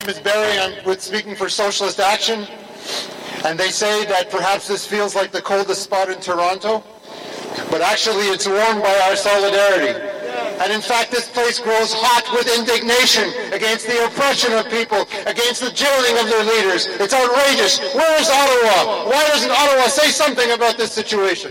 is Barry. I'm speaking for Socialist Action. And they say that perhaps this feels like the coldest spot in Toronto, but actually it's warmed by our solidarity. And in fact, this place grows hot with indignation against the oppression of people, against the jailing of their leaders. It's outrageous. Where is Ottawa? Why doesn't Ottawa say something about this situation?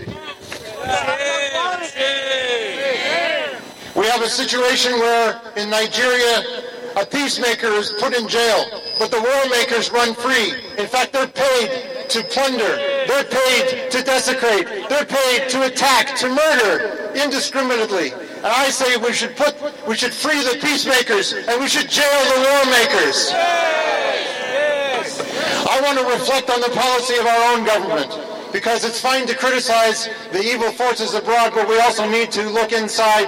We have a situation where in Nigeria, a peacemaker is put in jail, but the war makers run free. In fact, they're paid to plunder. They're paid to desecrate. They're paid to attack, to murder indiscriminately. And I say we should free the peacemakers and we should jail the war makers. I want to reflect on the policy of our own government, because it's fine to criticize the evil forces abroad, but we also need to look inside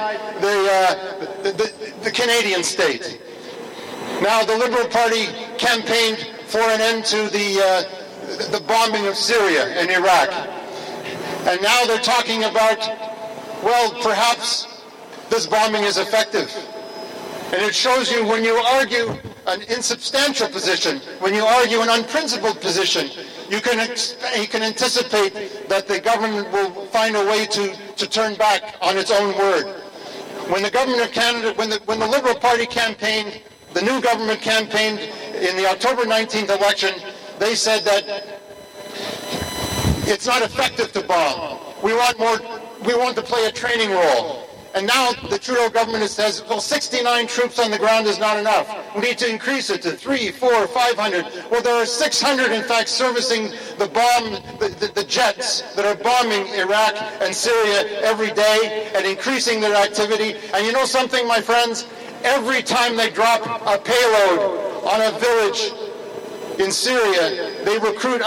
the Canadian state. Now, the Liberal Party campaigned for an end to the bombing of Syria and Iraq. And now they're talking about, well, perhaps this bombing is effective. And it shows you when you argue an insubstantial position, when you argue an unprincipled position, you can anticipate that the government will find a way to turn back on its own word. When the government of Canada, when the Liberal Party campaigned, the new government campaigned in the October 19th election, they said that it's not effective to bomb. We want to play a training role. And now the Trudeau government says, well, 69 troops on the ground is not enough. We need to increase it to 300, 400, 500. Well, there are 600, in fact, servicing the jets that are bombing Iraq and Syria every day and increasing their activity. And you know something, my friends? Every time they drop a payload on a village in Syria, they recruit